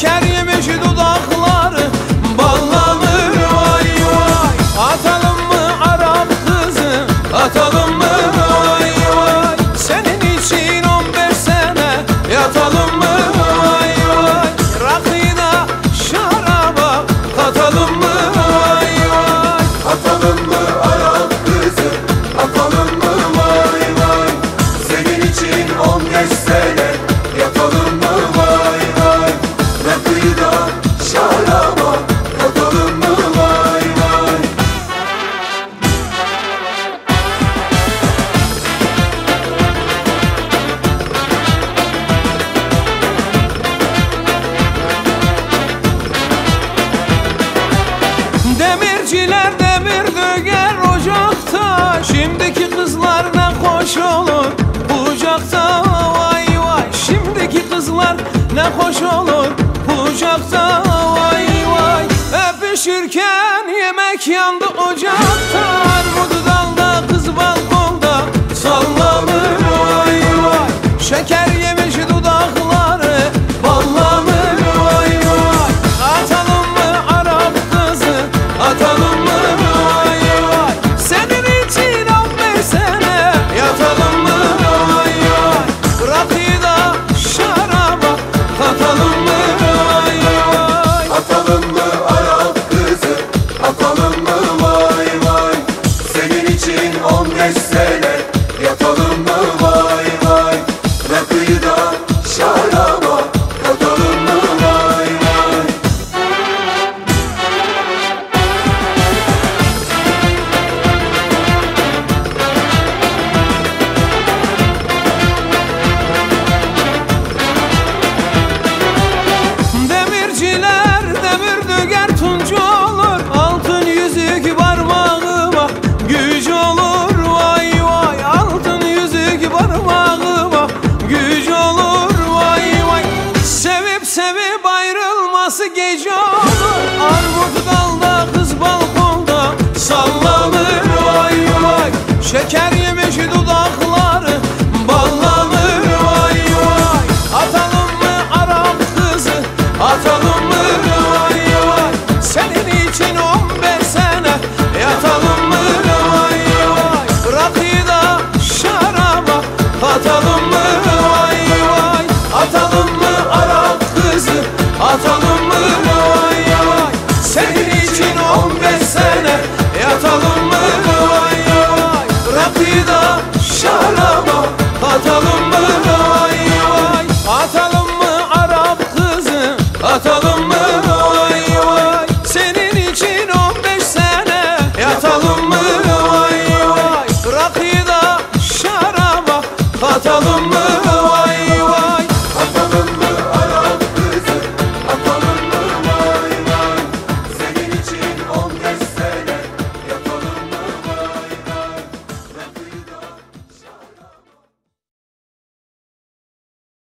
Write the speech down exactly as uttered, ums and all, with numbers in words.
Şeker yemiş dudakları ballanır vay vay. Atalım mı Arap kızı, atalım mı vay vay. Senin için on beş sene yatalım mı vay vay. Rakıyla şaraba katalım mı vay vay. Atalım mı Arap kızı, atalım mı vay vay. Senin için on beş sene yatalım mı vay vay. Rakıyı da şaraba katalım mı vay vay. Demirciler demir döger ocakta. Şimdiki kızlar ne hoş olur kucakta vay vay. Şimdiki kızlar ne hoş olur kucakta vay vay. Öpüşürken yemek yandı ocakta. Armut dalda kız balkonda sallanır vay vay. Şeker yemiş dudakları ballanır vay vay. Atalım mı Arap kızı, atalım mı vay vay. Senin için on beş sene yatalım mı vay vay. Rakıyı da şaraba katalım mı vay vay. Atalım mı Arap kızı, atalım mı vay vay. Senin için on beş sene yatalım mı vay vay. Rakıyı da şaraba katalım mı vay vay. Demirciler demir döger tuncu olur. Altın yüzük parmağıma güç olur vay vay. Altın yüzük parmağıma güç olur vay vay. Sevip sevip ayrılması gece olur. Armut